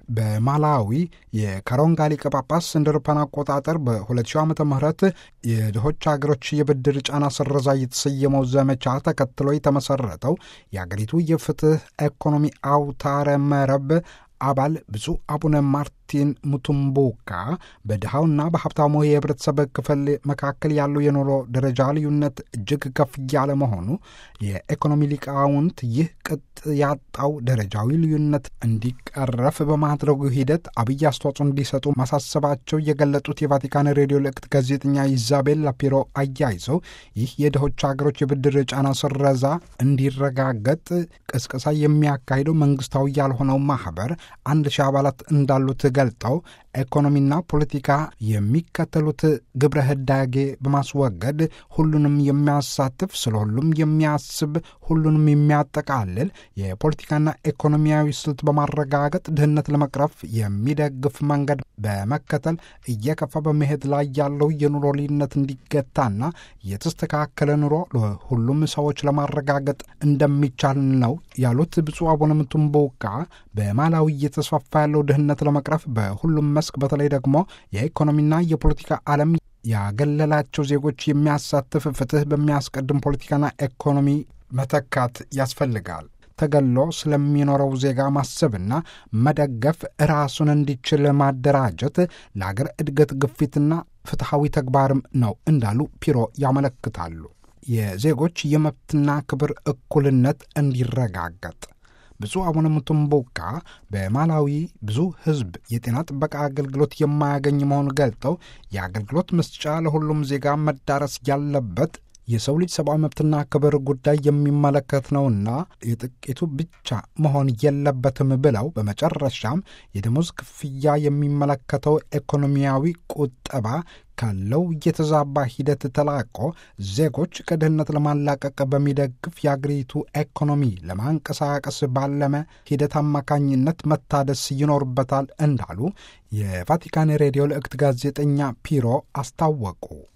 በማላዊ የካሮንጋ ሊቀ ጳጳስ እንደ አውሮፓውያን አቆጣጠር በ2000 ዓመተ ምህረት የድሆች ሀገሮች የብድር ጫና ስረዛ የተሰየመው ዘመቻ ተከትሎ የተመሰረተው የአገሪቱ የፍትህ ኢኮኖሚ አውታረ መረብ አባል ብፁዕ አቡነ ማርቲን ሙቱምቡካ በድሃውና በሀብታሙ የህብረተሰብ ክፍል መካከል ያለው የኑሮ ደረጃ ልዩነት እጅግ ከፍ ያለ መሆኑ የኢኮኖሚ ሊቃውንት ይህ ቅጥ ያጣው ደረጃዊ ልዩነት እንዲቀረፍ በማድረጉ ሂደት አብይ አስተዋጽኦ እንዲሰጡ ማሳሰባቸው የገለጡት የቫቲካን ሬዲዮ ልዕክት ጋዜጠኛ ኢዛቤላ ፒሮ አያይዘው ይህ የድሆች ሀገሮች የብድር ጫና ስረዛ እንዲረጋገጥ ቅስቀሳ የሚያካሂደው መንግስታዊ ያልሆነው ማህበር 1000 አባላት እንዳሉት ገልጠው ኢኮኖሚና ፖለቲካ የሚከተሉት ግብረ ህዳጌ በማስወገድ ሁሉንም የሚያሳትፍ ስለሁሉም የሚያስብ ሁሉንም የሚያጠቃልል የፖለቲካና ኢኮኖሚያዊ ስልት በማረጋገጥ ድህነት ለመቅረፍ የሚደግፍ መንገድ በመከተል እየከፋ በመሄድ ላይ ያለው የኑሮ ልዩነት እንዲገታና የተስተካከለ ኑሮ ለሁሉም ሰዎች ለማረጋገጥ እንደሚቻል ነው ያሉት ብፁዕ አቡነ ሙቱምቡካ በማላዊ እየተስፋፋ ያለው ድህነት ለመቅረፍ በሁሉም መስክ በተለይ ደግሞ የኢኮኖሚና የፖለቲካ ዓለም ያገለላቸው ዜጎች የሚያሳትፍ ፍትህ በሚያስቀድም ፖለቲካና ኢኮኖሚ መተካት ያስፈልጋል። ተገሎ ስለሚኖረው ዜጋ ማሰብና መደገፍ ራሱን እንዲችል ማደራጀት ለአገር እድገት ግፊትና ፍትሐዊ ተግባርም ነው እንዳሉ ፒሮ ያመለክታሉ። የዜጎች የመብትና ክብር እኩልነት እንዲረጋገጥ ብፁዕ አቡነ ሙቱምቡካ በማላዊ ብዙ ሕዝብ የጤና ጥበቃ አገልግሎት የማያገኝ መሆኑን ገልጠው የአገልግሎት መስጫ ለሁሉም ዜጋ መዳረስ ያለበት የሰው ልጅ ሰብአዊ መብትና ክብር ጉዳይ የሚመለከት ነውና የጥቂቱ ብቻ መሆን የለበትም ብለው በመጨረሻም የደሞዝ ክፍያ የሚመለከተው ኢኮኖሚያዊ ቁጠባ ካለው የተዛባ ሂደት ተላቆ ዜጎች ከድህነት ለማላቀቅ በሚደግፍ የአገሪቱ ኢኮኖሚ ለማንቀሳቀስ ባለመ ሂደት አማካኝነት መታደስ ይኖርበታል እንዳሉ የቫቲካን ሬዲዮ ልዕክት ጋዜጠኛ ፒሮ አስታወቁ።